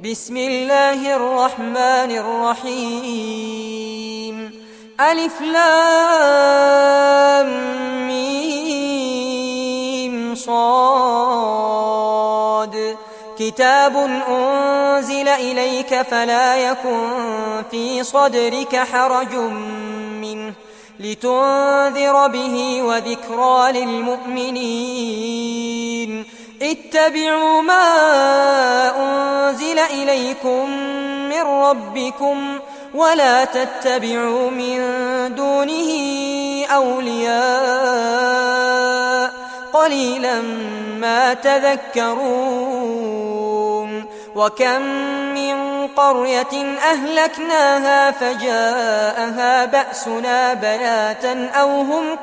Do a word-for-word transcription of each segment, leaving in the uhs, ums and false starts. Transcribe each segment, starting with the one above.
بسم الله الرحمن الرحيم ألف لام ميم صاد كتاب أنزل إليك فلا يكن في صدرك حرج منه لتنذر به وذكرى للمؤمنين اتبعوا ما أنزل إليكم من ربكم ولا تتبعوا من دونه أولياء قليلا ما تذكرون وكم من قرية أهلكناها فجاءها بأسنا بياتا أو هم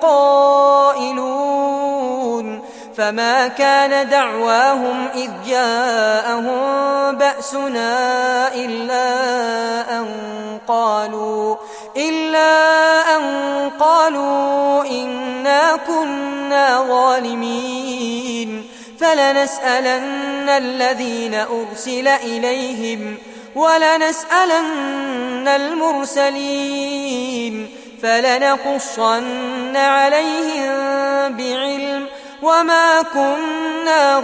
قائلون فما كان دعواهم إذ جاءهم بأسنا إلا أن قالوا إلا أن قالوا إنا كنا ظالمين فلنسألن الذين أرسل إليهم ولنسألن المرسلين فلنقصن عليهم بعلم وما كنا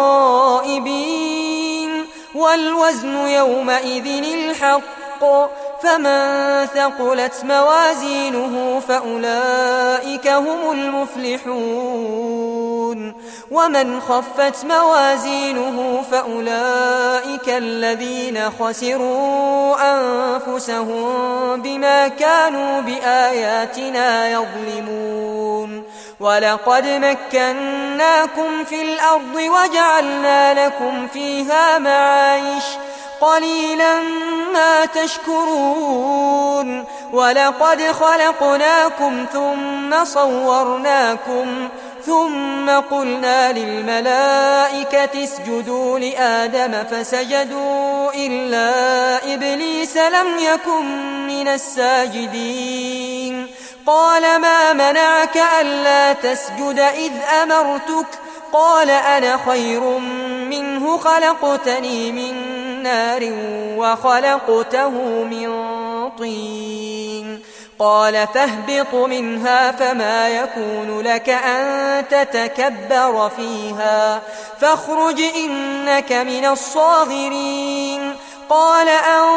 غائبين والوزن يومئذ الحق فمن ثقلت موازينه فأولئك هم المفلحون ومن خفت موازينه فأولئك الذين خسروا أنفسهم بما كانوا بآياتنا يظلمون ولقد مكناكم في الأرض وجعلنا لكم فيها معايش قليلا ما تشكرون ولقد خلقناكم ثم صورناكم ثم قلنا للملائكة اسجدوا لآدم فسجدوا إلا إبليس لم يكن من الساجدين قال ما منعك ألا تسجد إذ أمرتك قال أنا خير منه خلقتني من نار وخلقته من طين قال فاهبط منها فما يكون لك أن تتكبر فيها فاخرج إنك من الصاغرين قال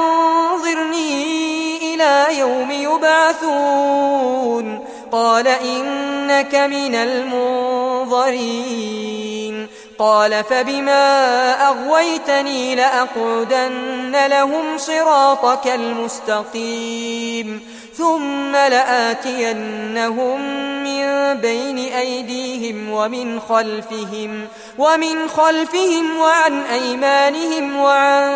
أنظرني إلى يوم يبعثون قال إنك من المنظرين قال فبما أغويتني لأقعدن لهم صراطك المستقيم ثم لآتينهم من بين أيديهم ومن خلفهم ومن خلفهم وعن أيمانهم وعن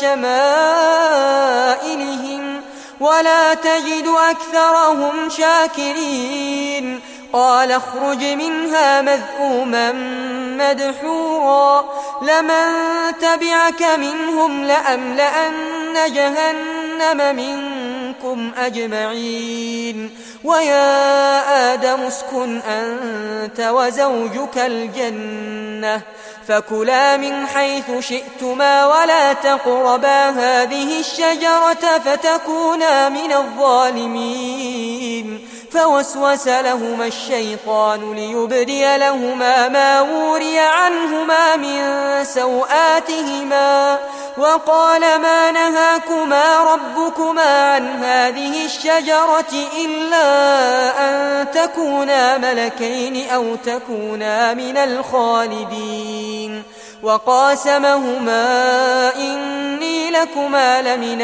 شمائلهم ولا تجد أكثرهم شاكرين قال اخرج منها مذءوما مدحورا لمن تبعك منهم لأملأن جهنم منكم أجمعين ويا آدم اسكن أنت وزوجك الجنة فكلا من حيث شئتما ولا تقربا هذه الشجرة فتكونا من الظالمين فوسوس لهما الشيطان ليبدي لهما ما وري عنهما من سوآتهما وقال ما نهاكما ربكما عن هذه الشجرة إلا أن تكونا ملكين أو تكونا من الخالدين وقاسمهما إني لكما لمن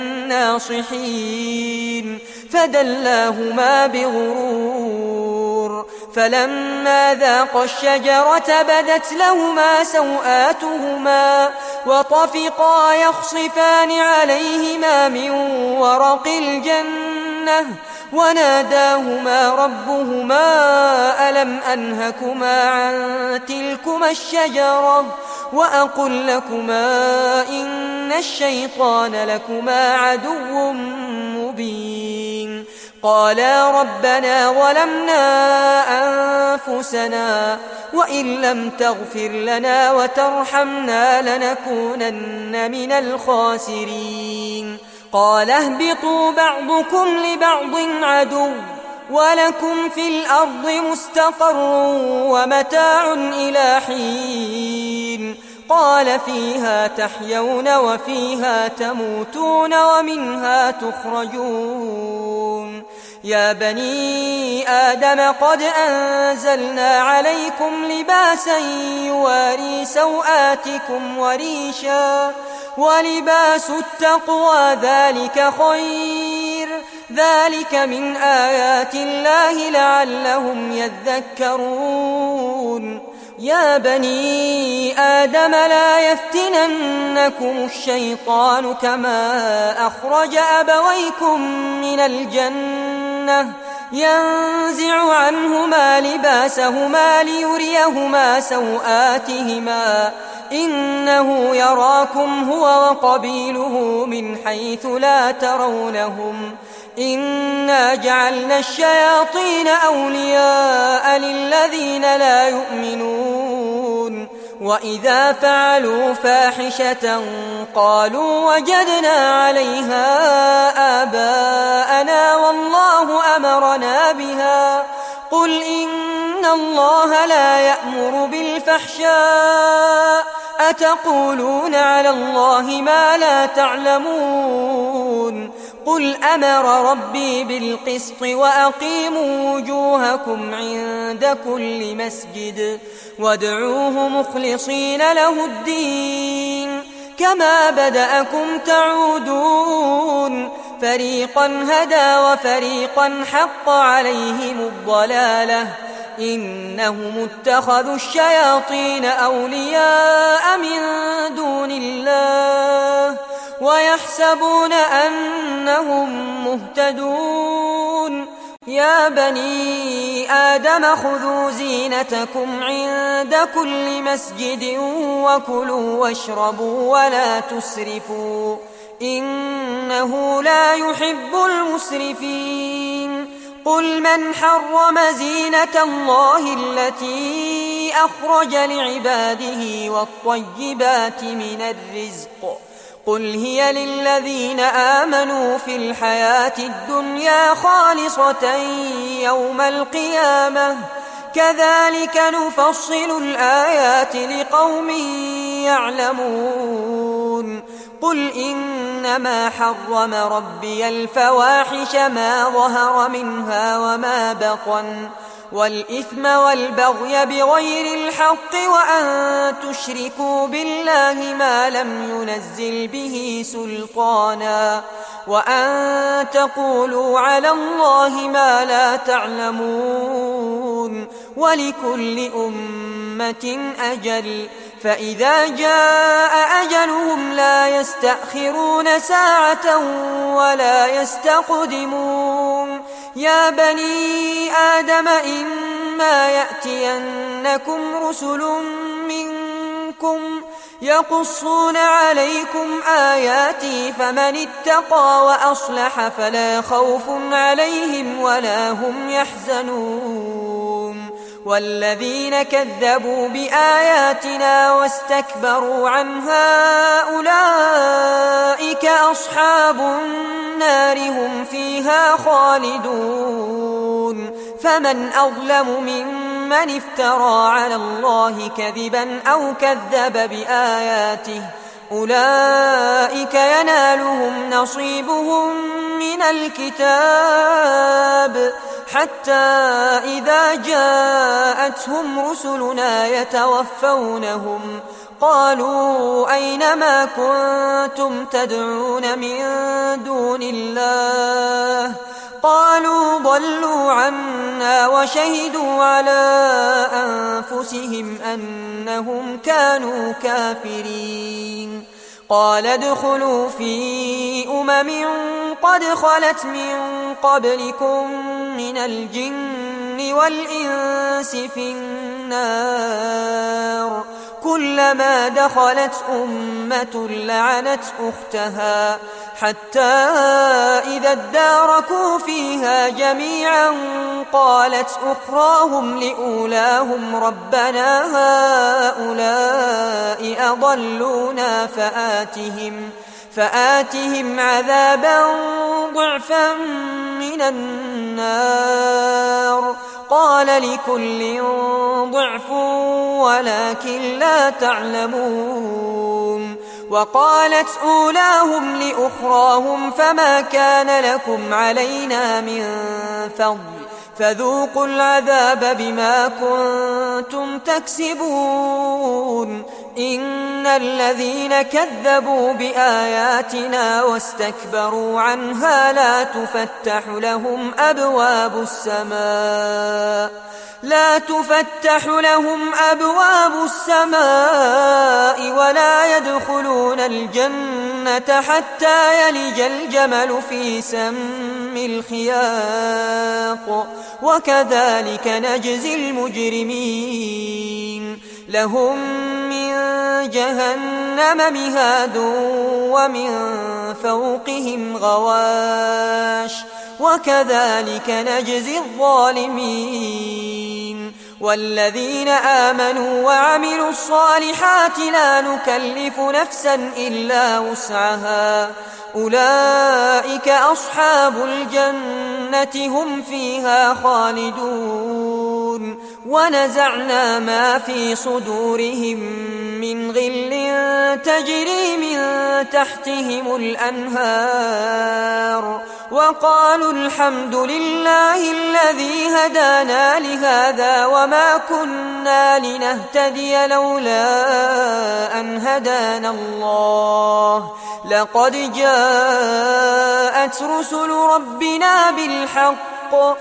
الناصحين فدلاهما بغرور فلما ذاقا الشجرة بدت لهما سوآتهما وطفقا يخصفان عليهما من ورق الجنة وناداهما ربهما ألم أنهكما عن تلكما الشجرة وأقل لكما إن الشيطان لكما عدو مبين قالا ربنا ظلمنا أنفسنا وإن لم تغفر لنا وترحمنا لنكونن من الخاسرين قال اهبطوا بعضكم لبعض عدو ولكم في الأرض مستقر ومتاع إلى حين قال فيها تحيون وفيها تموتون ومنها تخرجون يا بني آدم قد أنزلنا عليكم لباسا يواري سوآتكم وريشا ولباس التقوى ذلك خير ذلك من آيات الله لعلهم يذكرون يا بني آدم لا يفتننكم الشيطان كما أخرج أبويكم من الجنة ينزع عنهما لباسهما ليريهما سوآتهما إنه يراكم هو وقبيله من حيث لا ترونهم إنا جعلنا الشياطين أولياء للذين لا يؤمنون وإذا فعلوا فاحشة قالوا وجدنا عليها آباءنا والله أمرنا بها قل إن الله لا يأمر بالفحشاء أتقولون على الله ما لا تعلمون قل أمر ربي بالقسط وأقيموا وجوهكم عند كل مسجد وادعوه مخلصين له الدين كما بدأكم تعودون فريقا هدى وفريقا حق عليهم الضلالة إنهم اتخذوا الشياطين أولياء من دون الله ويحسبون أنهم مهتدون يا بني آدم خذوا زينتكم عند كل مسجد وكلوا واشربوا ولا تسرفوا إنه لا يحب المسرفين قل من حرم زينة الله التي أخرج لعباده والطيبات من الرزق قل هي للذين آمنوا في الحياة الدنيا خالصة يوم القيامة كذلك نفصل الآيات لقوم يعلمون قل إنما حرم ربي الفواحش ما ظهر منها وما بطن والإثم والبغي بغير الحق وأن تشركوا بالله ما لم ينزل به سلطانا وأن تقولوا على الله ما لا تعلمون ولكل أمة أجل فإذا جاء أجلهم لا يستأخرون ساعة ولا يستقدمون يا بني آدم إما يأتينكم رسل منكم يقصون عليكم آياتي فمن اتقى وأصلح فلا خوف عليهم ولا هم يحزنون والذين كذبوا بآياتنا واستكبروا عنها أولئك أصحاب النار هم فيها خالدون فمن أظلم ممن افترى على الله كذبا أو كذب بآياته أولئك ينالهم نصيبهم من الكتاب حتى إذا جاءتهم رسلنا يتوفونهم قالوا أين ما كنتم تدعون من دون الله قالوا ضلوا عنا وشهدوا على أنفسهم أنهم كانوا كافرين قال ادخلوا في أمم قد خلت من قبلكم من الجن والإنس في النار كلما دخلت أمة لعنت أختها حتى إذا اداركوا فيها جميعا قالت أخراهم لأولاهم ربنا هؤلاء أضلونا فآتهم فآتهم عذابا ضعفا من النار قال لكل ضعف ولكن لا تعلمون وقالت أولاهم لأخراهم فما كان لكم علينا من فضل فذوقوا العذاب بما كنتم تكسبون إن الذين كذبوا بآياتنا واستكبروا عنها لا تفتح لهم أبواب السماء لا تفتح لهم أبواب السماء ولا يدخلون الجنة حتى يلج الجمل في سم الخياط وكذلك نجزي المجرمين لهم من جهنم مهاد ومن فوقهم غواش وكذلك نجزي الظالمين والذين آمنوا وعملوا الصالحات لا نكلف نفسا إلا وسعها أولئك أصحاب الجنة هم فيها خالدون ونزعنا ما في صدورهم من غل تجري من تحتهم الأنهار وقالوا الحمد لله الذي هدانا لهذا وما كنا لنهتدي لولا أن هدانا الله لقد جاءت رسل ربنا بالحق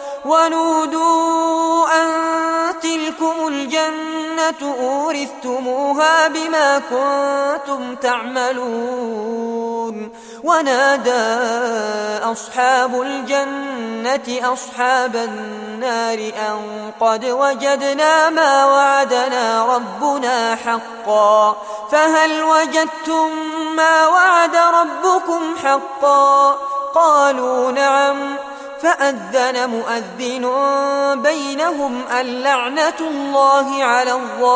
ونودوا أن تلكم الجنة أورثتموها بما كنتم تعملون ونادى أصحاب الجنة أصحاب النار أن قد وجدنا ما وعدنا ربنا حقا فهل وجدتم ما وعد ربكم حقا قالوا نعم فأذن مؤذن بينهم اللعنة الله على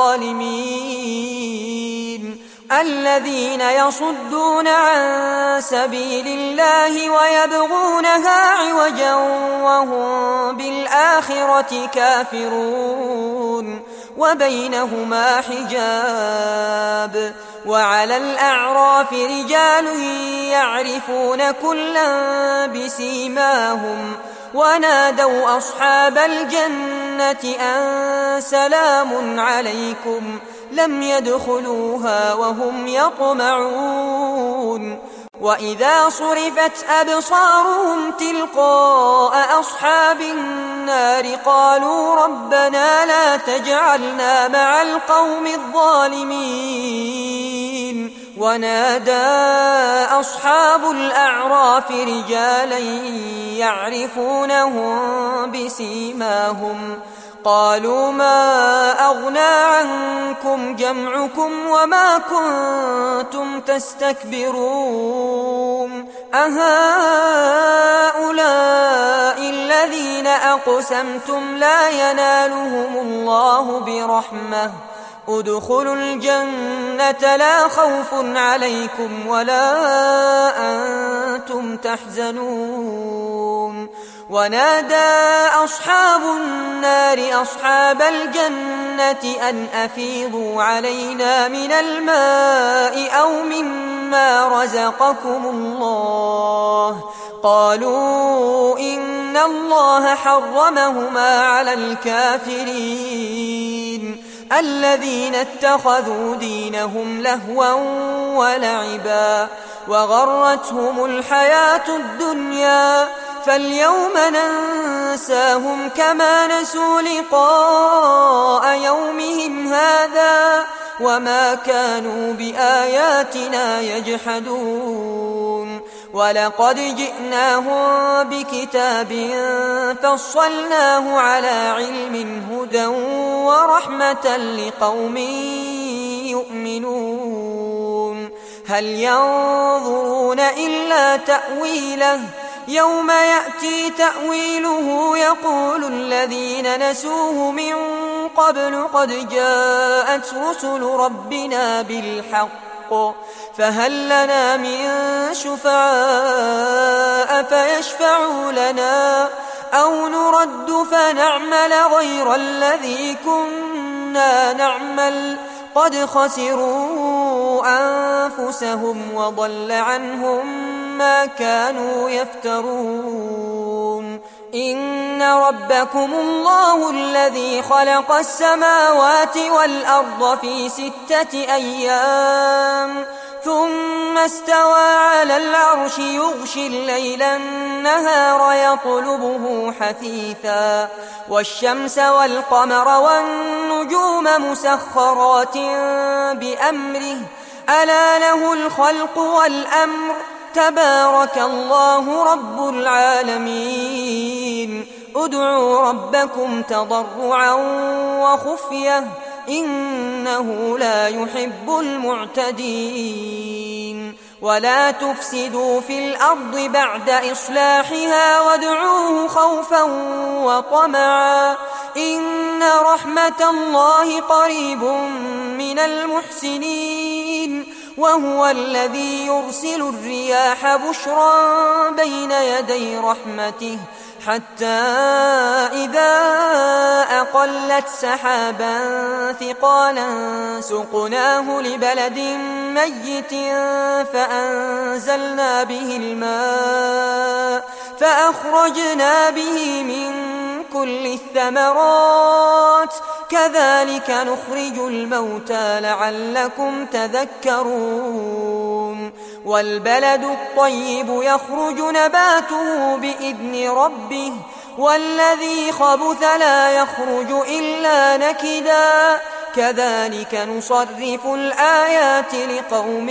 الظالمين الذين يصدون عن سبيل الله ويبغونها عوجا وهم بالآخرة كافرون وبينهما حجاب وعلى الأعراف رجال يعرفون كلا بسيماهم ونادوا أصحاب الجنة أن سلام عليكم لم يدخلوها وهم يطمعون وإذا صرفت أبصارهم تلقاء أصحاب النار قالوا ربنا لا تجعلنا مع القوم الظالمين ونادى أصحاب الأعراف رجالا يعرفونهم بسيماهم قالوا ما أغنى عنكم جمعكم وما كنتم تستكبرون أهؤلاء الذين أقسمتم لا ينالهم الله برحمة ادخلوا الجنة لا خوف عليكم ولا أنتم تحزنون ونادى أصحاب النار أصحاب الجنة أن أفيضوا علينا من الماء أو مما رزقكم الله قالوا إن الله حرمهما على الكافرين الذين اتخذوا دينهم لهوا ولعبا وغرتهم الحياة الدنيا فاليوم ننساهم كما نسوا لقاء يومهم هذا وما كانوا بآياتنا يجحدون ولقد جئناهم بكتاب فصلناه على علم هدى ورحمة لقوم يؤمنون هل ينظرون إلا تأويله يوم يأتي تأويله يقول الذين نسوه من قبل قد جاءت رسل ربنا بالحق فهل لنا من شفعاء فيشفعوا لنا أو نرد فنعمل غير الذي كنا نعمل قد خسروا أنفسهم وضل عنهم ما كانوا يفترون إن ربكم الله الذي خلق السماوات والأرض في ستة أيام ثم استوى على العرش يغشي الليل النهار يطلبه حثيثا والشمس والقمر والنجوم مسخرات بأمره ألا له الخلق والأمر تبارك الله رب العالمين ادعوا ربكم تضرعا وخفية إنه لا يحب المعتدين ولا تفسدوا في الأرض بعد إصلاحها وادعوه خوفا وطمعا إن رحمة الله قريب من المحسنين وهو الذي يرسل الرياح بشرا بين يدي رحمته حتى إذا أقلت سحابا ثقالا سقناه لبلد ميت فأنزلنا به الماء فأخرجنا به من كل الثمرات كذلك نخرج الموتى لعلكم تذكرون والبلد الطيب يخرج نباته بإذن ربه والذي خبث لا يخرج إلا نكدا كذلك نصرف الآيات لقوم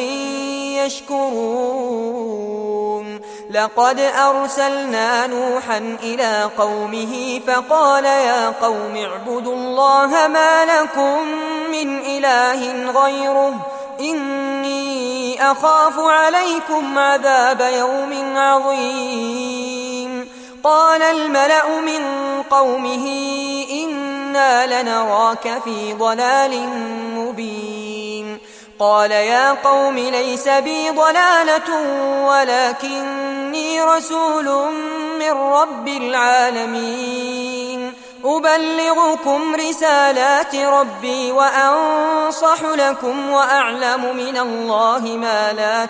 يشكرون لقد أرسلنا نوحا إلى قومه فقال يا قوم اعبدوا الله ما لكم من إله غيره إني أخاف عليكم عذاب يوم عظيم قال الملأ من قومه إنا لنراك في ضلال مبين قال يا قوم ليس بي ضلالة ولكني رسول من رب العالمين أبلغكم رسالات ربي وأنصح لكم وأعلم من الله ما لا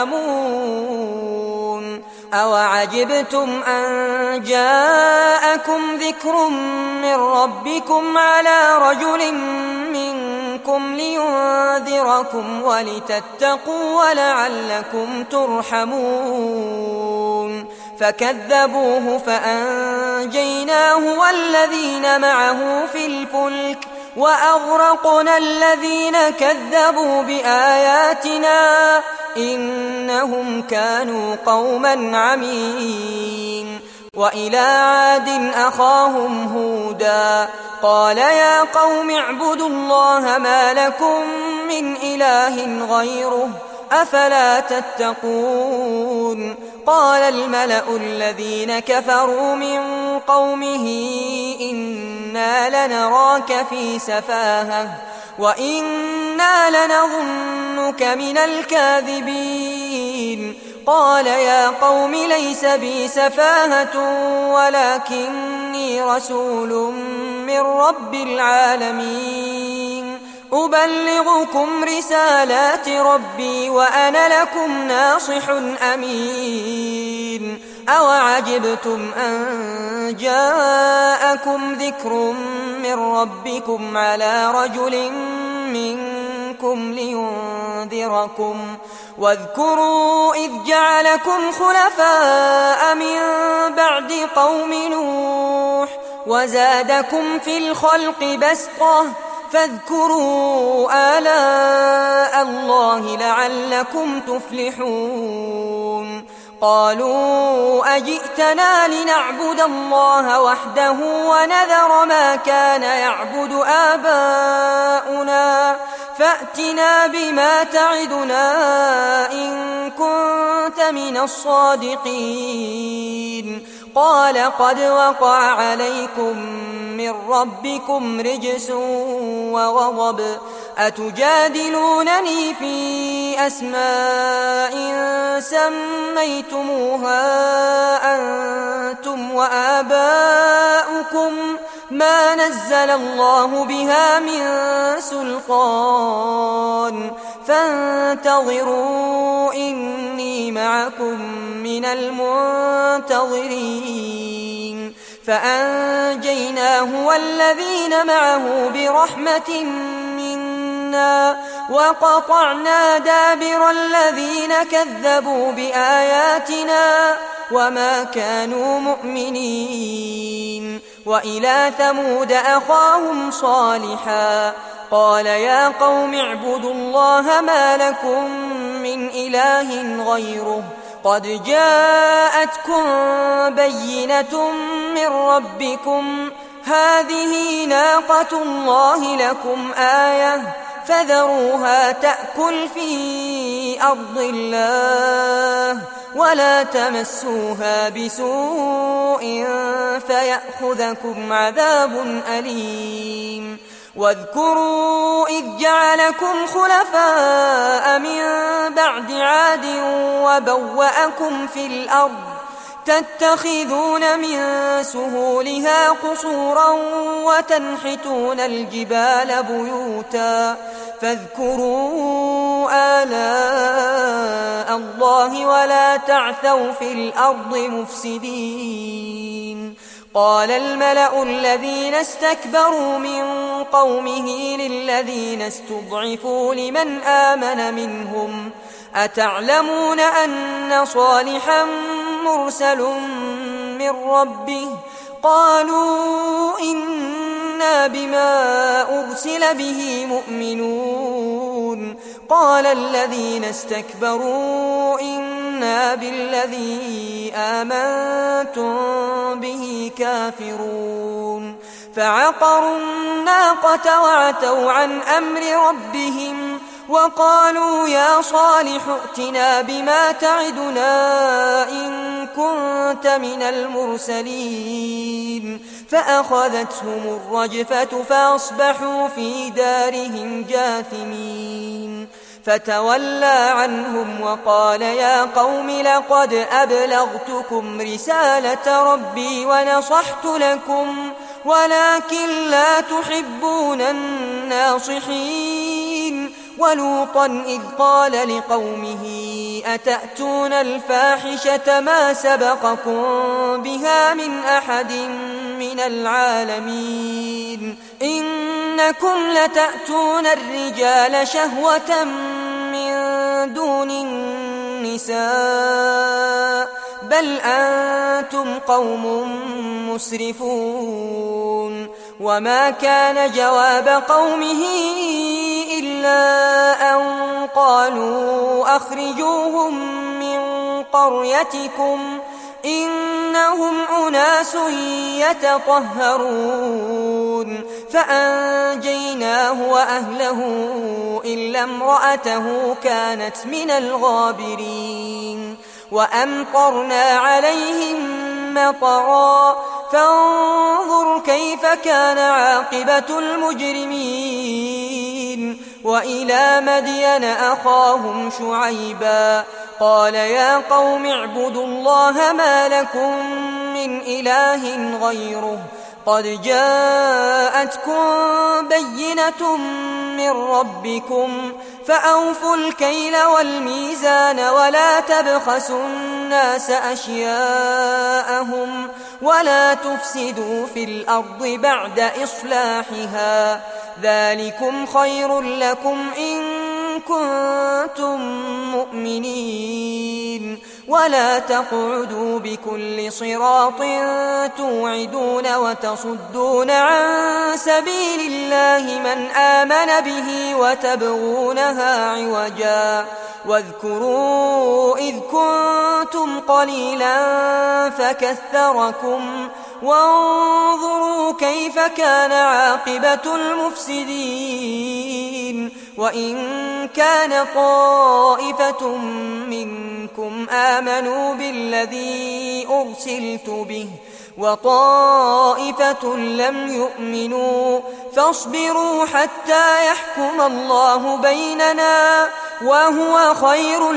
تعلمون أوعجبتم أن جاءكم ذكر من ربكم على رجل منكم لينذركم ولتتقوا ولعلكم ترحمون فكذبوه فأنجيناه والذين معه في الفلك وأغرقنا الذين كذبوا بآياتنا إنهم كانوا قوما عمين وإلى عاد أخاهم هودا قال يا قوم اعبدوا الله ما لكم من إله غيره أفلا تتقون قال الملأ الذين كفروا من قومه إنا لنراك في سفاهة وإنا لنظنك من الكاذبين قال يا قوم ليس بي سفاهة ولكني رسول من رب العالمين أبلغكم رسالات ربي وأنا لكم ناصح أمين أوعجبتم أن جاءكم ذكر من ربكم على رجل منكم لينذركم واذكروا إذ جعلكم خلفاء من بعد قوم نوح وزادكم في الخلق بسطة فاذكروا آلاء الله لعلكم تفلحون قالوا أجئتنا لنعبد الله وحده ونذر ما كان يعبد آباؤنا فأتنا بما تعدنا إن كنت من الصادقين قال قد وقع عليكم من ربكم رجس وغضب أتجادلونني في أسماء سميتموها أنتم وآباؤكم ما نزل الله بها من سلطان فانتظروا إني معكم من المنتظرين فأنجيناه والذين معه برحمة منا وقطعنا دابر الذين كذبوا بآياتنا وما كانوا مؤمنين وإلى ثمود أخاهم صالحا قال يا قوم اعبدوا الله ما لكم من إله غيره قد جاءتكم بينة من ربكم هذه ناقة الله لكم آية فذروها تأكل في أرض الله ولا تمسوها بسوء فيأخذكم عذاب أليم واذكروا إذ جعلكم خلفاء من بعد عاد وبوأكم في الأرض تتخذون من سهولها قصورا وتنحتون الجبال بيوتا فاذكروا آلاء الله ولا تعثوا في الأرض مفسدين قال الملأ الذين استكبروا من قومه للذين استضعفوا لمن آمن منهم أتعلمون أن صالحا مرسل من ربه قالوا إنا بما أرسل به مؤمنون قال الذين استكبروا إنا بالذي آمنتم به كافرون فعقروا الناقة وعتوا عن أمر ربهم وقالوا يا صالح ائتنا بما تعدنا إن كنت من المرسلين فأخذتهم الرجفة فأصبحوا في دارهم جاثمين فتولى عنهم وقال يا قوم لقد أبلغتكم رسالة ربي ونصحت لكم ولكن لا تحبون الناصحين ولوطا إذ قال لقومه أتأتون الفاحشة ما سبقكم بها من أحد من العالمين إنكم لتأتون الرجال شهوة من دون النساء بل أنتم قوم مسرفون وما كان جواب قومه إلا أن قالوا أخرجوهم من قريتكم إنهم أناس يتطهرون فأنجيناه وأهله إلا امرأته كانت من الغابرين وأمطرنا عليهم مطرا فانظر كيف كان عاقبة المجرمين وإلى مدين أخاهم شعيبا قال يا قوم اعبدوا الله ما لكم من إله غيره قد جاءتكم بينة من ربكم فأوفوا الكيل والميزان ولا تبخسوا الناس أشياءهم ولا تفسدوا في الأرض بعد إصلاحها ذلكم خير لكم إن كنتم مؤمنين ولا تقعدوا بكل صراط توعدون وتصدون عن سبيل الله من آمن به وتبغونها عوجا واذكروا إذ كنتم قليلا فكثركم وانظروا كيف كان عاقبة المفسدين. وإن كان طائفة منكم آمنوا بالذي أرسلت به وطائفة لم يؤمنوا فاصبروا حتى يحكم الله بيننا وهو خير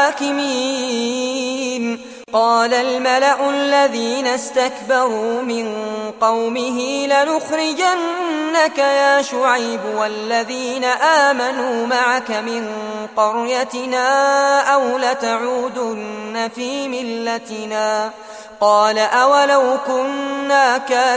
الحاكمين. قال الملأ الذين استكبروا من قومه لنخرجنك يا شعيب والذين آمنوا معك من قريتنا أو لتعودن في ملتنا. قال أولو كنا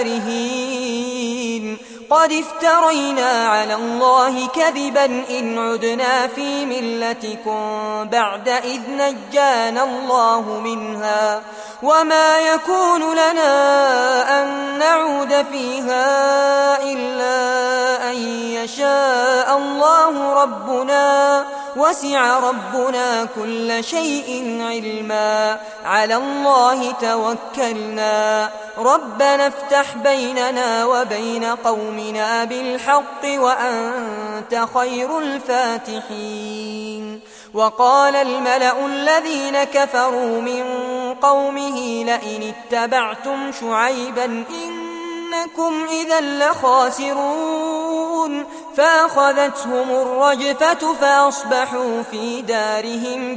كارهين قد افترينا على الله كذبا إن عدنا في ملتكم بعد إذ نجانا الله منها وما يكون لنا أن نعود فيها إلا أن يشاء الله ربنا وسع ربنا كل شيء علما على الله توكلنا ربنا افتح بيننا وبين قومنا بالحق وأنت خير الفاتحين. وقال الملأ الذين كفروا من قومه لئن اتبعتم شعيبا إنكم إذا لخاسرون. فأخذتهم الرجفة فأصبحوا في دارهم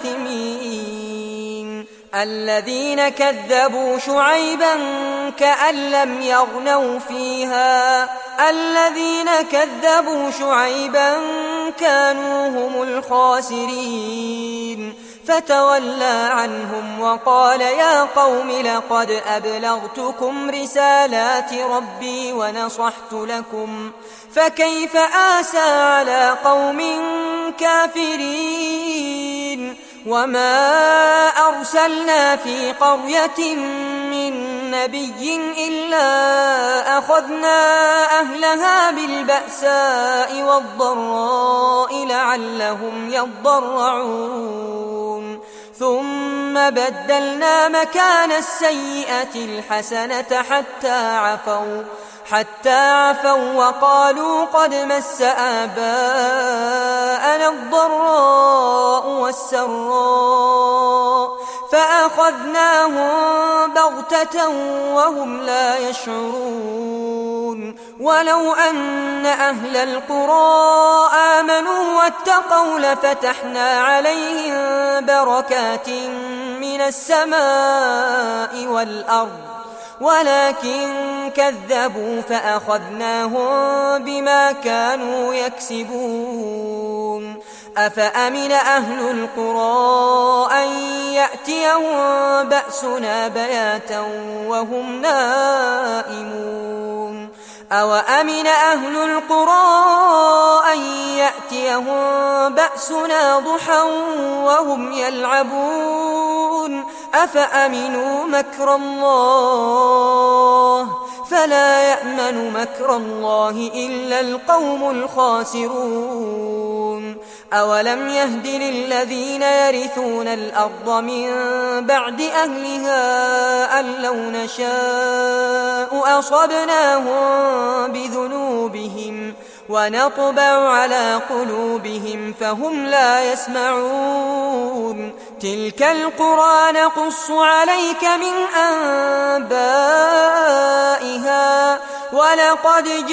جاثمين. الذين كذبوا شعيبا كأن لم يغنوا فيها الذين كذبوا شعيبا كانوا هم الخاسرين. فتولى عنهم وقال يا قوم لقد أبلغتكم رسالات ربي ونصحت لكم فكيف آسى على قوم كافرين. وما أرسلنا في قرية من نبي إلا أخذنا أهلها بالبأساء والضراء لعلهم يضرعون ثم بدلنا مكان السيئة الحسنة حتى عفوا حتى عفوا وقالوا قد مس آباءنا الضراء والسراء فأخذناهم بغتة وهم لا يشعرون. ولو أن أهل القرى آمنوا واتقوا لفتحنا عليهم بركات من السماء والأرض ولكن كذبوا فأخذناهم بما كانوا يكسبون. أفأمن أهل القرى أن يأتيهم بأسنا بياتا وهم نائمون أوأمن أهل القرى أن يأتيهم بأسنا ضحى وهم يلعبون أفأمنوا مكر الله فلا يأمن مكر الله إلا القوم الخاسرون. أولم يهد للذين يرثون الأرض من بعد أهلها أن لو نشاء أصبناهم بذنوبهم ونطبع على قلوبهم فهم لا يسمعون. تلك القرى نقص عليك من أنبائها ولقد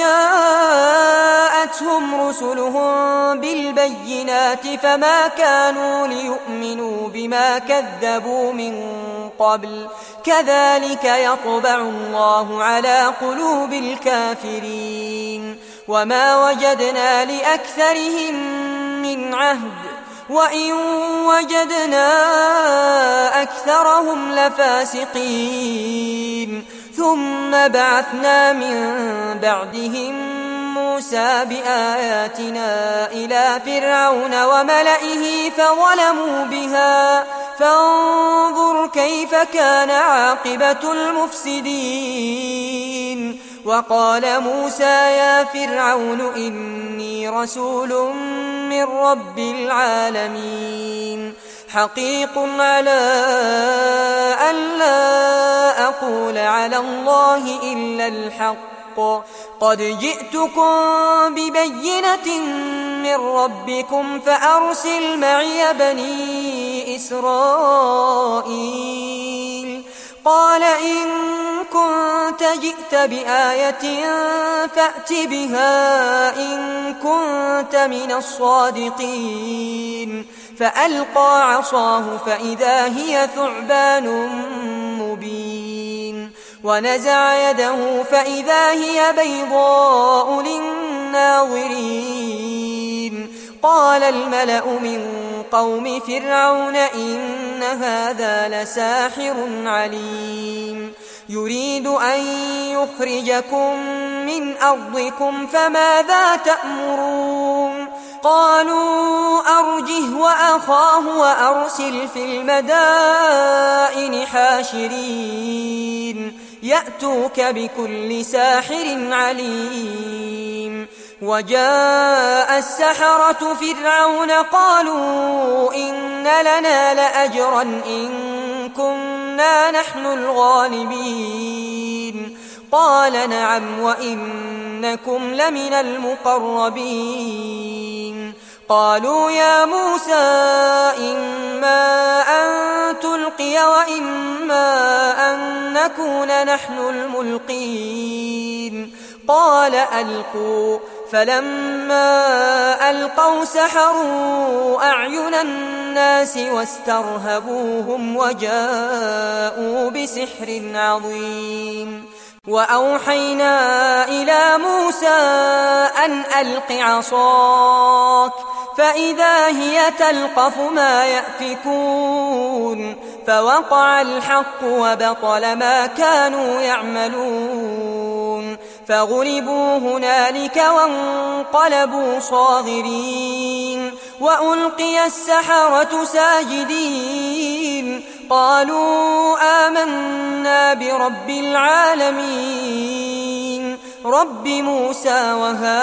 جاءتهم رسلهم بالبينات فما كانوا ليؤمنوا بما كذبوا من قبل كذلك يطبع الله على قلوب الكافرين. وما وجدنا لأكثرهم من عهد وإن وجدنا أكثرهم لفاسقين. ثم بعثنا من بعدهم موسى بآياتنا إلى فرعون وملئه فظلموا بها فانظر كيف كان عاقبة المفسدين. وقال موسى يا فرعون إني رسول من رب العالمين حقيق على أن لا أقول على الله إلا الحق قد جئتكم ببينة من ربكم فأرسل معي بني إسرائيل قال إن كنت جئت بآية فأت بها إن كنت من الصادقين فألقى عصاه فإذا هي ثعبان مبين ونزع يده فإذا هي بيضاء للناظرين قال الملأ من قوم فرعون إن هذا لساحر عليم يريد أن يخرجكم من أرضكم فماذا تأمرون قالوا أرجه وأخاه وأرسل في المدائن حاشرين يأتوك بكل ساحر عليم وجاء السحرة فرعون قالوا إن لنا لأجرا إن كنا نحن الغالبين قال نعم وإنكم لمن المقربين قالوا يا موسى إما أن تلقي وإما أن نكون نحن الملقين قال ألقوا فلما ألقوا سحروا أعين الناس واسترهبوهم وجاءوا بسحر عظيم وأوحينا إلى موسى أن ألق عصاك فإذا هي تلقف ما يأفكون فوقع الحق وبطل ما كانوا يعملون فغلبوا هنالك وانقلبوا صاغرين وألقي السحرة ساجدين قالوا آمنا برب العالمين رب موسى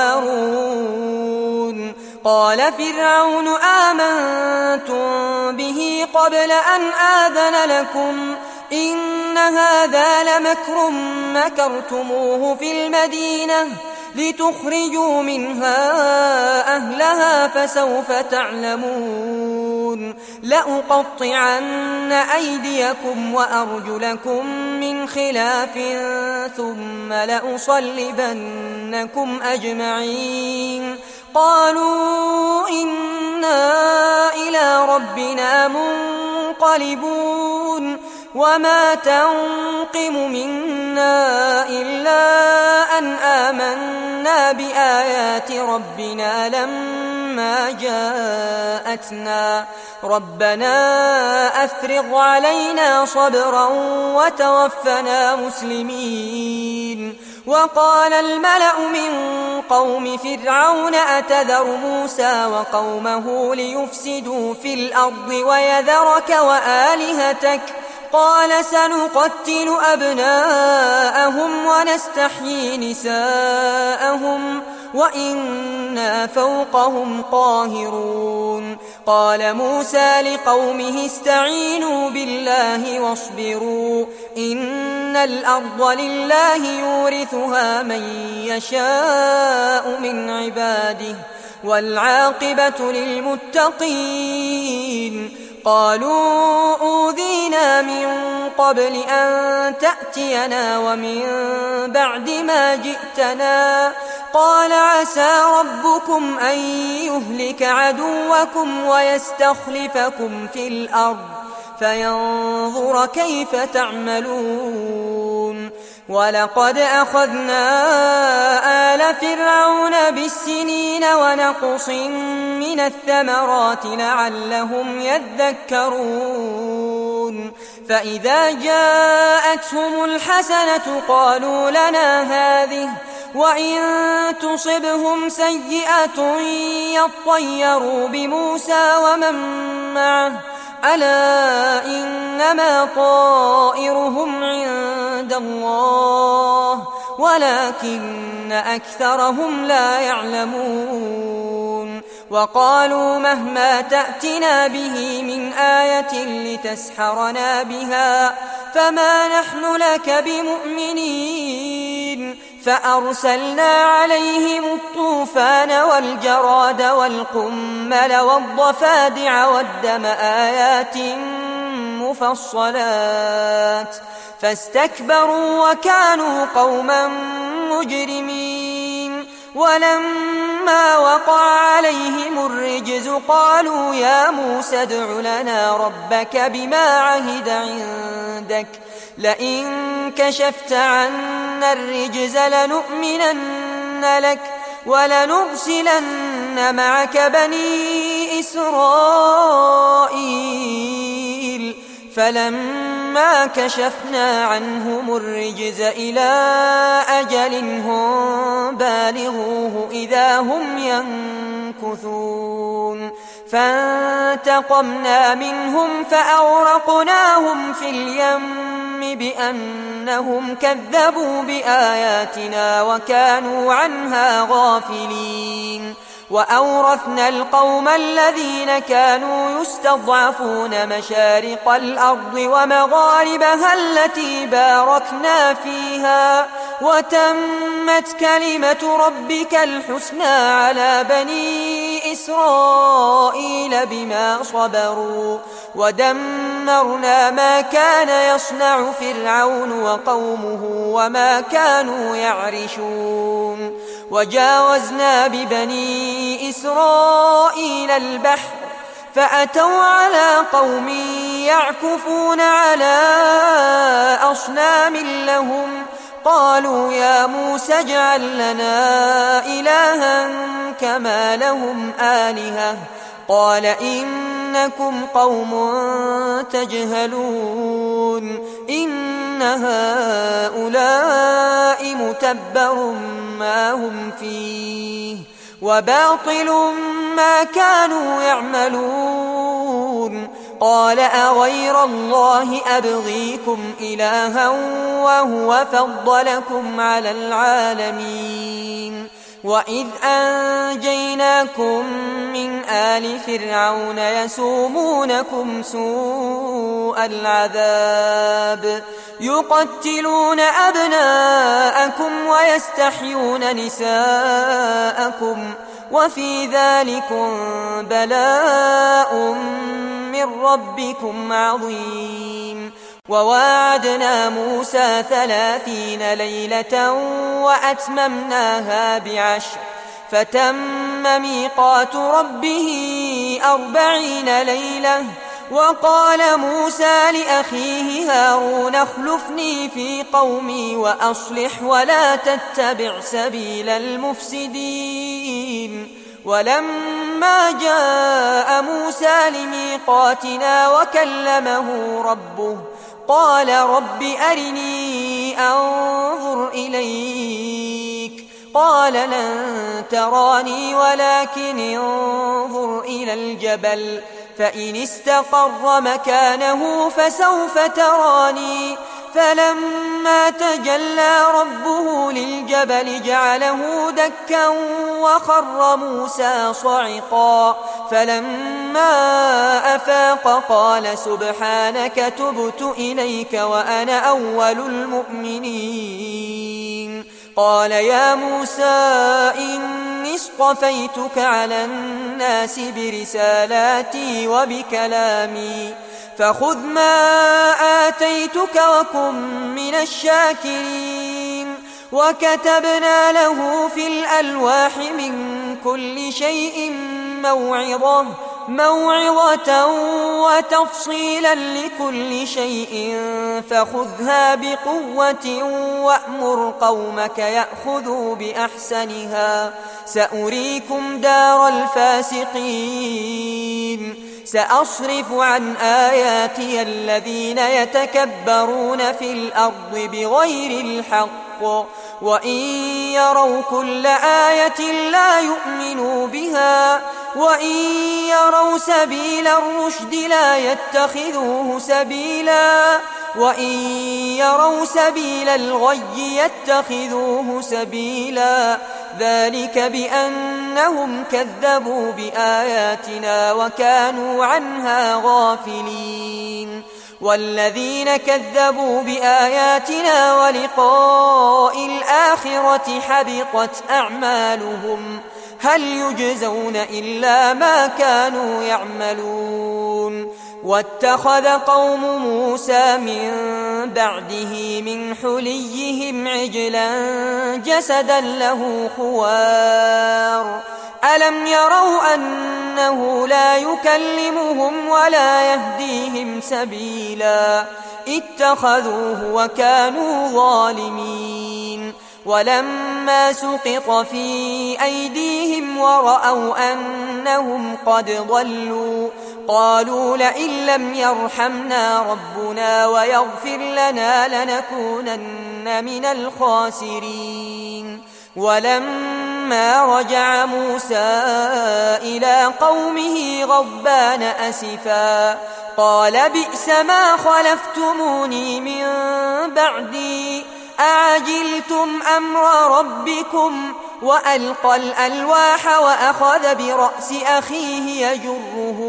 وهارون قال فرعون آمنتم به قبل أن آذن لكم إن هذا لمكر مكرتموه في المدينة لتخرجوا منها أهلها فسوف تعلمون لأقطعن أيديكم وأرجلكم من خلاف ثم لأصلبنكم أجمعين قالوا إنا إلى ربنا منقلبون وما تنقم منا إلا أن آمنا بآيات ربنا لما جاءتنا ربنا أفرغ علينا صبرا وتوفنا مسلمين وقال الملأ من قوم فرعون أتذر موسى وقومه ليفسدوا في الأرض ويذرك وآلهتك قال سنقتل أبناءهم ونستحيي نساءهم وإنا فوقهم قاهرون قال موسى لقومه استعينوا بالله واصبروا إن الأرض لله يورثها من يشاء من عباده والعاقبة للمتقين قالوا أوذينا من قبل أن تأتينا ومن بعد ما جئتنا قال عسى ربكم أن يهلك عدوكم ويستخلفكم في الأرض فينظر كيف تعملون ولقد أخذنا آل فرعون بالسنين ونقص من الثمرات لعلهم يذكرون فإذا جاءتهم الحسنة قالوا لنا هذه وإن تصبهم سيئة يطيروا بموسى ومن معه ألا إنما طائرهم عند الله ولكن أكثرهم لا يعلمون وقالوا مهما تأتنا به من آية لتسحرنا بها فما نحن لك بمؤمنين فأرسلنا عليهم الطوفان والجراد والقمل والضفادع والدم آيات مفصلات فاستكبروا وكانوا قوما مجرمين ولما وقع عليهم الرجز قالوا يا موسى ادع لنا ربك بما عهد عندك لئن كشفت عنا الرجز لنؤمنن لك ولنرسلن معك بني إسرائيل فلما كشفنا عنهم الرجز إلى أجل هم بالغوه إذا هم ينكثون فانتقمنا منهم فأغرقناهم في اليم بأنهم كذبوا بآياتنا وكانوا عنها غافلين وأورثنا القوم الذين كانوا يستضعفون مشارق الأرض ومغاربها التي باركنا فيها وتمت كلمة ربك الحسنى على بني إسرائيل بما صبروا ودمرنا ما كان يصنع فرعون وقومه وما كانوا يعرشون وجاوزنا ببني إسرائيل البحر فأتوا على قوم يعكفون على أصنام لهم قالوا يا موسى اجعل لنا إلها كما لهم آلهة قال إنكم قوم تجهلون إن هؤلاء متبر ما هم فيه وباطل ما كانوا يعملون قال أغير الله أبغيكم إلها وهو فضلكم على العالمين وإذ أنجيناكم من آل فرعون يسومونكم سوء العذاب يقتلون أبناءكم ويستحيون نساءكم وفي ذلكم بلاء من ربكم عظيم وواعدنا موسى ثلاثين ليلة وأتممناها بعشر فتم ميقات ربه أربعين ليلة وقال موسى لأخيه هارون اخلفني في قومي وأصلح ولا تتبع سبيل المفسدين ولما جاء موسى لميقاتنا وكلمه ربه قال رب أرني أنظر إليك قال لن تراني ولكن انظر إلى الجبل فإن استقر مكانه فسوف تراني فلما تجلى ربه للجبل جعله دكا وخر موسى صعقا فلما أفاق قال سبحانك تبت إليك وأنا أول المؤمنين قال يا موسى إني اصطفيتك على الناس برسالاتي وبكلامي فخذ ما آتيتك وكن من الشاكرين وكتبنا له في الألواح من كل شيء موعظة موعظة وتفصيلا لكل شيء فخذها بقوة وأمر قومك يأخذوا بأحسنها سأريكم دار الفاسقين سأصرف عن آياتي الذين يتكبرون في الأرض بغير الحق وإن يروا كل آية لا يؤمنوا بها وإن يروا سبيل الرشد لا يتخذوه سبيلا وإن يروا سبيل الغي يتخذوه سبيلا ذلك بأنهم كذبوا بآياتنا وكانوا عنها غافلين والذين كذبوا بآياتنا ولقاء الآخرة حبطت أعمالهم هل يجزون إلا ما كانوا يعملون واتخذ قوم موسى من بعده من حليهم عجلا جسدا له خوار ألم يروا أنه لا يكلمهم ولا يهديهم سبيلا اتخذوه وكانوا ظالمين ولما سقط في أيديهم ورأوا أنهم قد ضلوا قالوا لئن لم يرحمنا ربنا ويغفر لنا لنكونن من الخاسرين ولما رجع موسى إلى قومه غضبان أسفا قال بئس ما خلفتموني من بعدي أعجلتم أمر ربكم وألقى الألواح وأخذ برأس أخيه يجره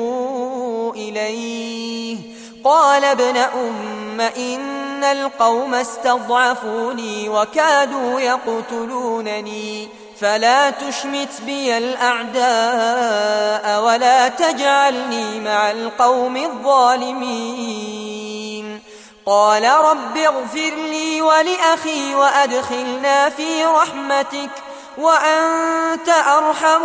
إليه قال ابن أم إن القوم استضعفوني وكادوا يقتلونني فلا تشمت بي الأعداء ولا تجعلني مع القوم الظالمين قال رب اغفر لي ولأخي وأدخلنا في رحمتك وأنت أرحم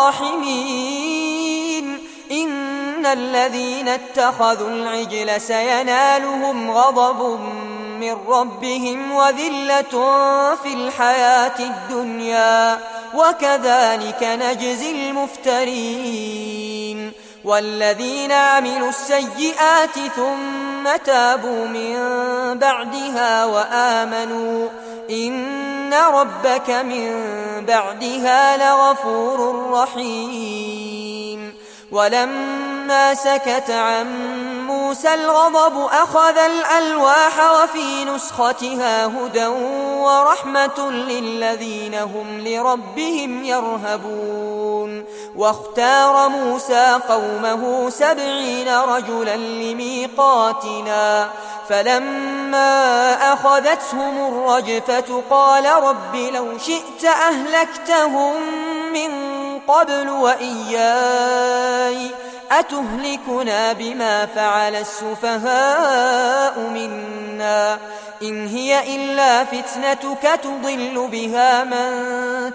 الراحمين إن الذين اتخذوا العجل سينالهم غضب من ربهم وذلة في الحياة الدنيا وكذلك نجزي المفترين والذين عملوا السيئات ثم تابوا من بعدها وآمنوا إن ربك من بعدها لغفور رحيم ولما سكت عن موسى الغضب أخذ الألواح وفي نسختها هدى ورحمة للذين هم لربهم يرهبون واختار موسى قومه سبعين رجلا لميقاتنا فلما أخذتهم الرجفة قال رب لو شئت أهلكتهم من قبل وإياي أتهلكنا بما فعل السفهاء منا إن هي إلا فتنتك تضل بها من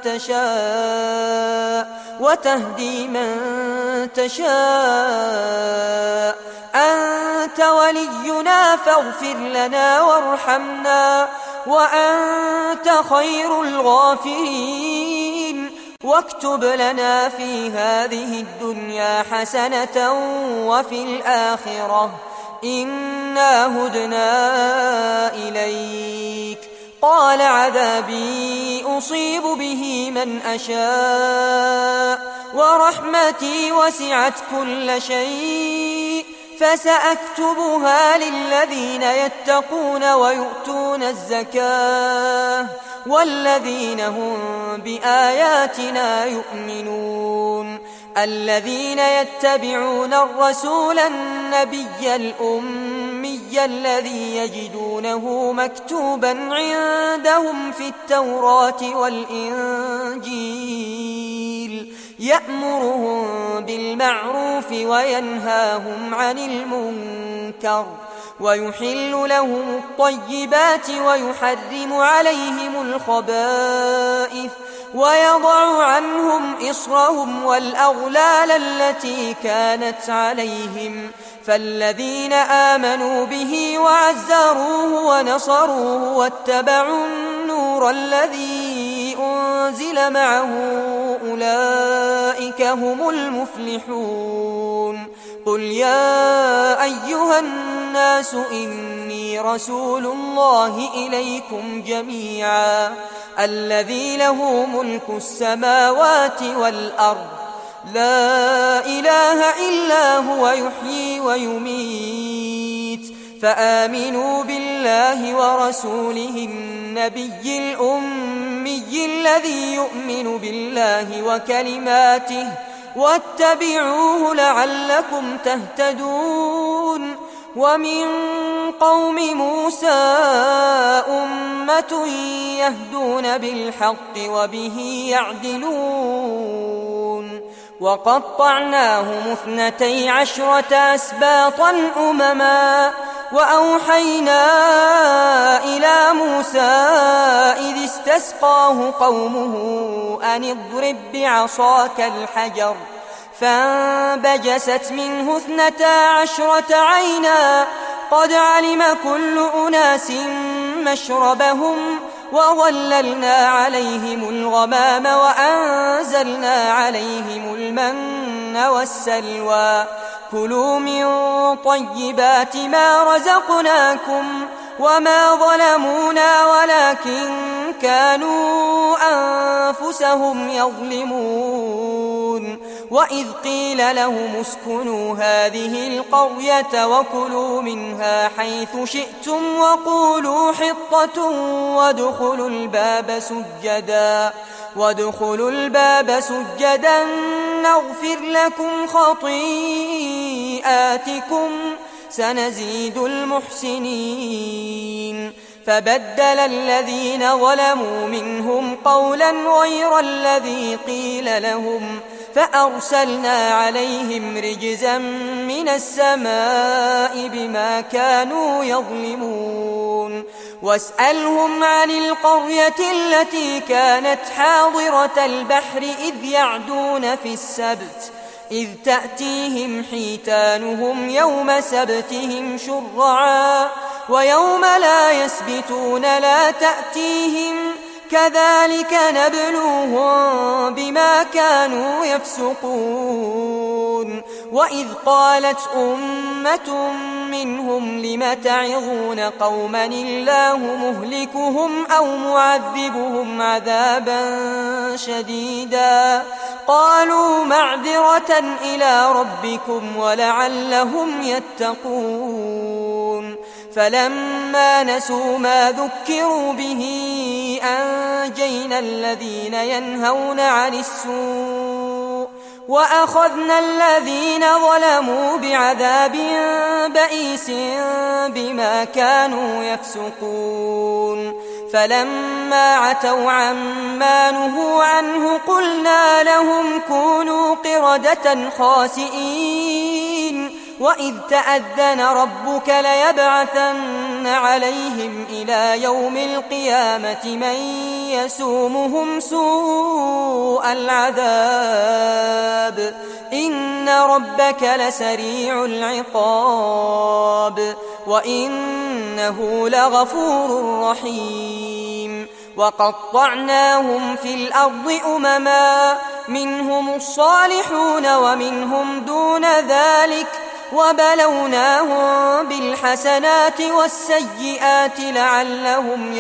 تشاء وتهدي من تشاء أنت ولينا فاغفر لنا وارحمنا وأنت خير الغافرين واكتب لنا في هذه الدنيا حسنة وفي الآخرة إنا هدنا إليك قال عذابي أصيب به من أشاء ورحمتي وسعت كل شيء فسأكتبها للذين يتقون ويؤتون الزكاة والذين هم بآياتنا يؤمنون الذين يتبعون الرسول النبي الأمي الذي يجدونه مكتوبا عندهم في التوراة والإنجيل يأمرهم بالمعروف وينهاهم عن المنكر ويحل لهم الطيبات ويحرم عليهم الخبائث ويضع عنهم إصرهم والأغلال التي كانت عليهم فالذين آمنوا به وعزروه ونصروه واتبعوا النور الذي أنزل معه أولئك هم المفلحون قل يا أيها الناس إني رسول الله إليكم جميعا الذي له ملك السماوات والأرض لا إله إلا هو يحيي ويميت فآمنوا بالله ورسوله النبي الأمي الذي يؤمن بالله وكلماته واتبعوه لعلكم تهتدون ومن قوم موسى أمة يهدون بالحق وبه يعدلون وقطعناهم اثنتي عشرة أسباطا أمما وأوحينا إلى موسى إذ استسقاه قومه أن اضرب بعصاك الحجر فانبجست منه اثنتا عشرة عينا قد علم كل أناس مشربهم وظللنا عليهم الغمام وأنزلنا عليهم المن والسلوى كلوا من طيبات ما رزقناكم وما ظلمونا ولكن كانوا أنفسهم يظلمون وإذ قيل لهم اسكنوا هذه القرية وكلوا منها حيث شئتم وقولوا حطة وادخلوا الباب سجدا وادخلوا الباب سجدا نغفر لكم خطيئاتكم سنزيد المحسنين فبدل الذين ظلموا منهم قولا غير الذي قيل لهم فأرسلنا عليهم رجزا من السماء بما كانوا يظلمون واسألهم عن القرية التي كانت حاضرة البحر إذ يعدون في السبت إذ تأتيهم حيتانهم يوم سبتهم شرعا ويوم لا يسبتون لا تأتيهم كذلك نبلوهم بما كانوا يفسقون وإذ قالت أمة منهم لم تعظون قوما الله مهلكهم أو معذبهم عذابا شديدا قالوا معذرة إلى ربكم ولعلهم يتقون فلما نسوا ما ذكروا به أنجينا الذين ينهون عن السوء وأخذنا الذين ظلموا بعذاب بئيس بما كانوا يفسقون فلما عتوا عما نهوا عنه قلنا لهم كونوا قردة خاسئين وإذ تأذن ربك ليبعثن عليهم إلى يوم القيامة من يسومهم سوء العذاب إن ربك لسريع العقاب وإنه لغفور رحيم وقطعناهم في الأرض أمما منهم الصالحون ومنهم دون ذلك وبلوناهم بالحسنات والسيئات لعلهم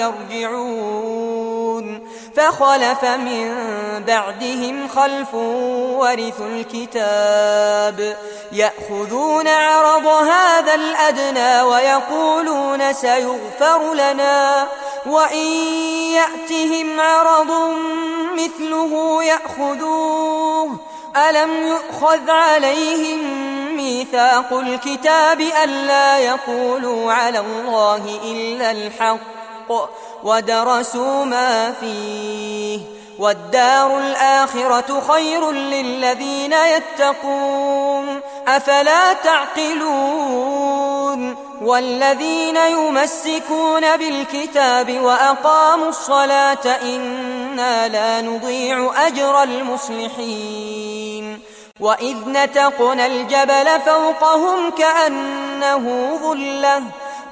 يرجعون فخلف من بعدهم خلف ورثوا الكتاب يأخذون عرض هذا الأدنى ويقولون سيغفر لنا وإن يأتهم عرض مثله يأخذوه ألم يؤخذ عليهم ميثاق الكتاب ألا يقولوا على الله إلا الحق ودرسوا ما فيه والدار الآخرة خير للذين يتقون أفلا تعقلون والذين يمسكون بالكتاب وأقاموا الصلاة إنا لا نضيع أجر المصلحين وإذ نتقنا الجبل فوقهم كأنه ظلة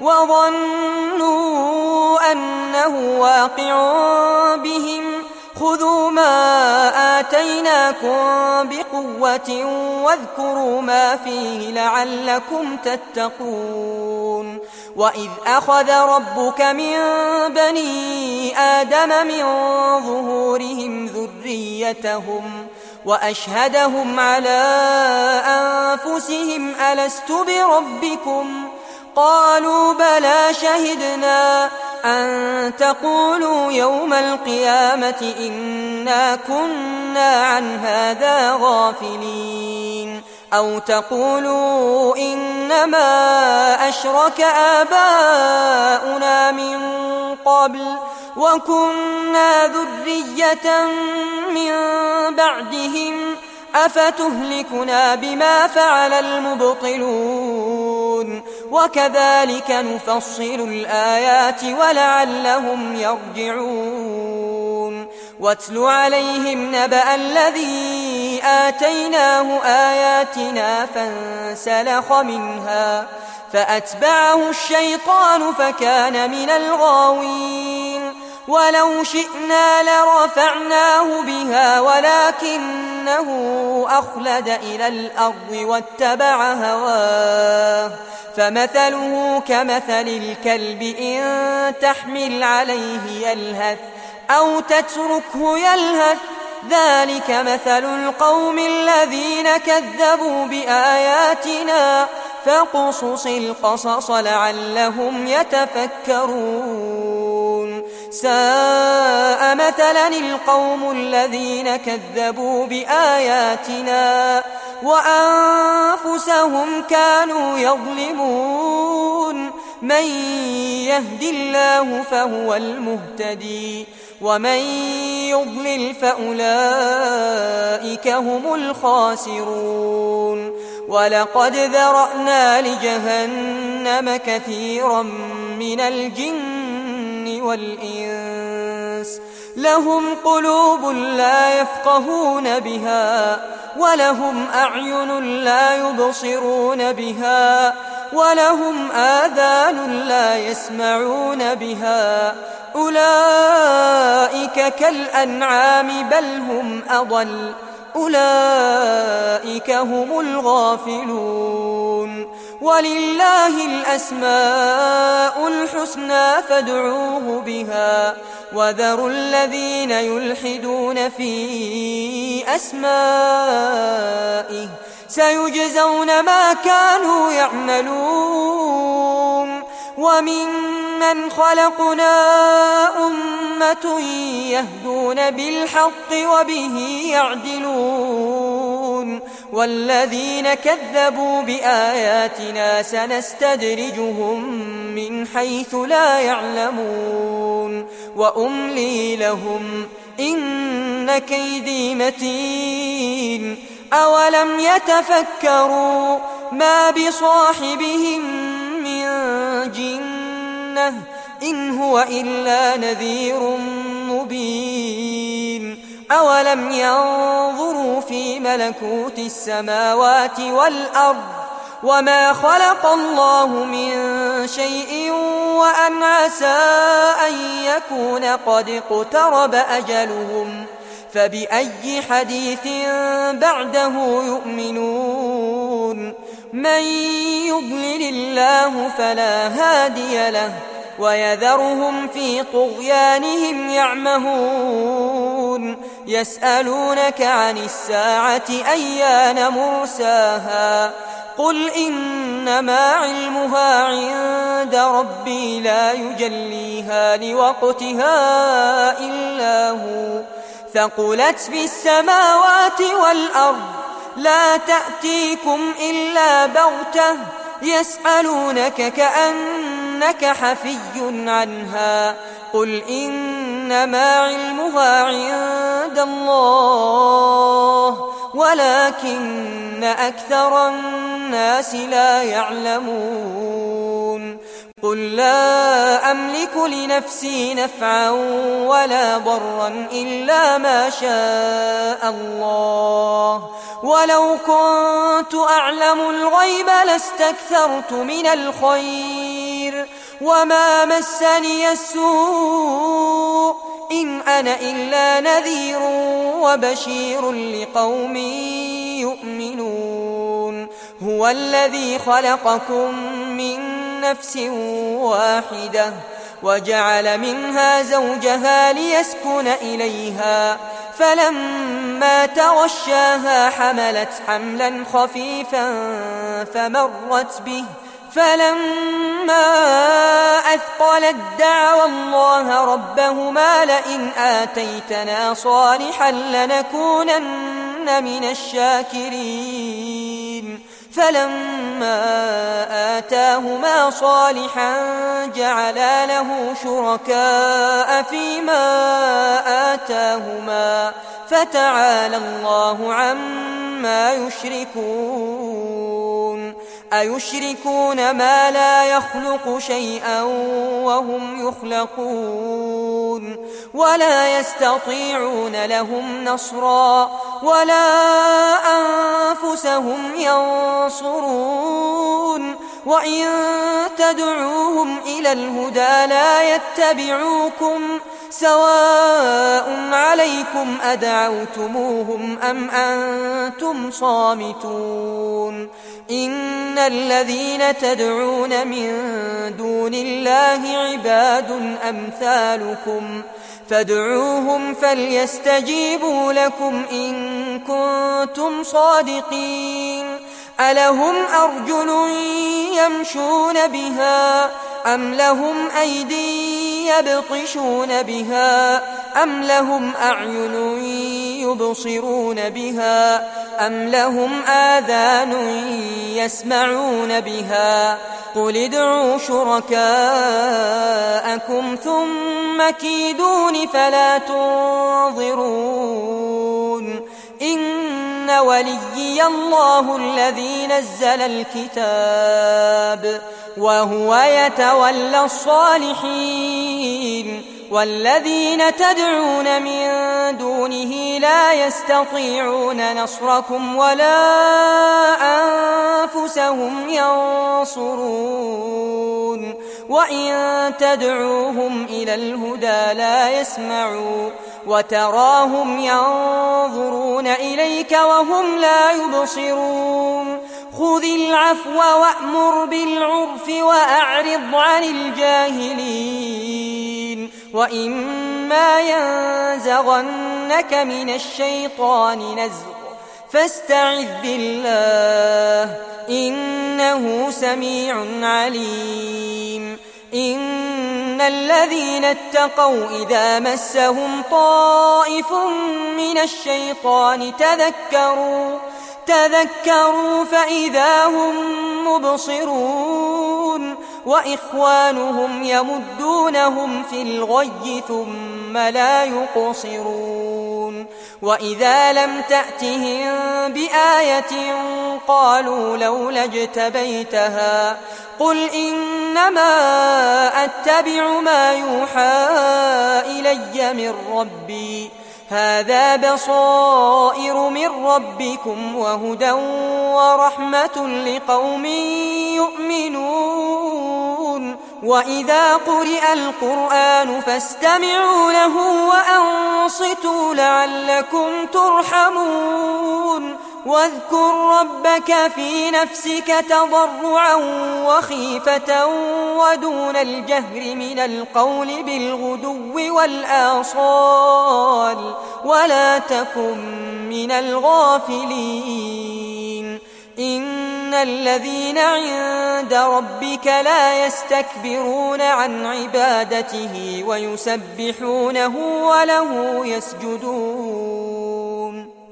وظنوا أنه واقع بهم خذوا ما آتيناكم بقوة واذكروا ما فيه لعلكم تتقون وإذ أخذ ربك من بني آدم من ظهورهم ذريتهم وأشهدهم على أنفسهم ألست بربكم قالوا بلى شهدنا أن تقولوا يوم القيامة إنا كنا عن هذا غافلين أو تقولوا إنما أشرك آباؤنا من قبل وكنا ذرية من بعدهم أفتهلكنا بما فعل المبطلون وكذلك نفصل الآيات ولعلهم يرجعون واتل عليهم نبأ الذي آتيناه آياتنا فانسلخ منها فأتبعه الشيطان فكان من الغاوين ولو شئنا لرفعناه بها ولكنه أخلد إلى الأرض واتبع هواه فمثله كمثل الكلب إن تحمل عليه يلهث أو تتركه يلهث ذلك مثل القوم الذين كذبوا بآياتنا فاقصص القصص لعلهم يتفكرون ساء مثلا القوم الذين كذبوا بآياتنا وأنفسهم كانوا يظلمون من يهد الله فهو المهتدي ومن يضلل فأولئك هم الخاسرون ولقد ذرأنا لجهنم كثيرا من الجن والإنس لهم قلوب لا يفقهون بها ولهم أعين لا يبصرون بها ولهم آذان لا يسمعون بها أولئك كالأنعام بل هم أضل أولئك هم الغافلون ولله الأسماء الحسنى فادعوه بها وذروا الذين يلحدون في أسمائه سيجزون ما كانوا يعملون وممن خلقنا أمة يهدون بالحق وبه يعدلون والذين كذبوا بآياتنا سنستدرجهم من حيث لا يعلمون وأملي لهم إن كيدي متين أولم يتفكروا ما بصاحبهم من جنة إن هو إلا نذير مبين أولم ينظروا في ملكوت السماوات والأرض وما خلق الله من شيء وأن عسى أن يكون قد اقترب أجلهم فبأي حديث بعده يؤمنون من يضلل الله فلا هادي له ويذرهم في طغيانهم يعمهون يسألونك عن الساعة أيان مرساها قل إنما علمها عند ربي لا يجليها لوقتها إلا هو ثقلت في السماوات والأرض لا تأتيكم إلا بغتة يسألونك كأنك حفي عنها قل إنما علمها عند الله ولكن أكثر الناس لا يعلمون قل لا أملك لنفسي نفعا ولا ضرا إلا ما شاء الله ولو كنت أعلم الغيب لاستكثرت من الخير وما مسني السوء إن أنا إلا نذير وبشير لقوم يؤمنون هو الذي خلقكم من نفس واحدة وجعل منها زوجها ليسكن إليها فلما تغشاها حملت حملا خفيفا فمرت به فلما أثقلت دعوا الله ربهما لئن آتيتنا صالحا لنكونن من الشاكرين فلما آتاهما صالحا جعلا له شركاء فيما آتاهما فتعالى الله عما يشركون أيشركون ما لا يخلق شيئا وهم يخلقون ولا يستطيعون لهم نصرا ولا أنفسهم ينصرون وإن تدعوهم إلى الهدى لا يتبعوكم سواء عليكم أدعوتموهم أم أنتم صامتون إن الذين تدعون من دون الله عباد أمثالكم فادعوهم فليستجيبوا لكم إن كنتم صادقين ألهم أرجل يمشون بها أم لهم أيدي يبطشون بها أم لهم أعين يبصرون بها أم لهم آذان يسمعون بها قل ادعوا شركاءكم ثم كيدون فلا تنظرون إن وليي الله الذي نزل الكتاب وهو يتولى الصالحين والذين تدعون من دونه لا يستطيعون نصركم ولا أنفسهم ينصرون وإن تدعوهم إلى الهدى لا يسمعوا وتراهم ينظرون إليك وهم لا يبصرون خذ العفو وأمر بالعرف وأعرض عن الجاهلين وإما ينزغنك من الشيطان نزغ فاستعذ بالله إنه سميع عليم إن الذين اتقوا إذا مسهم طائف من الشيطان تذكروا تذكروا فإذا هم مبصرون وإخوانهم يمدونهم في الغي ثم لا يقصرون وإذا لم تأتهم بآية قالوا لولا اجتبيتها قل إنما أتبع ما يوحى إلي من ربي هذا بصائر من ربكم وهدى ورحمة لقوم يؤمنون وإذا قرئ القرآن فاستمعوا له وأنصتوا لعلكم ترحمون واذكر ربك في نفسك تضرعا وخيفة ودون الجهر من القول بالغدو والآصال ولا تكن من الغافلين إن الذين عند ربك لا يستكبرون عن عبادته ويسبحونه وله يسجدون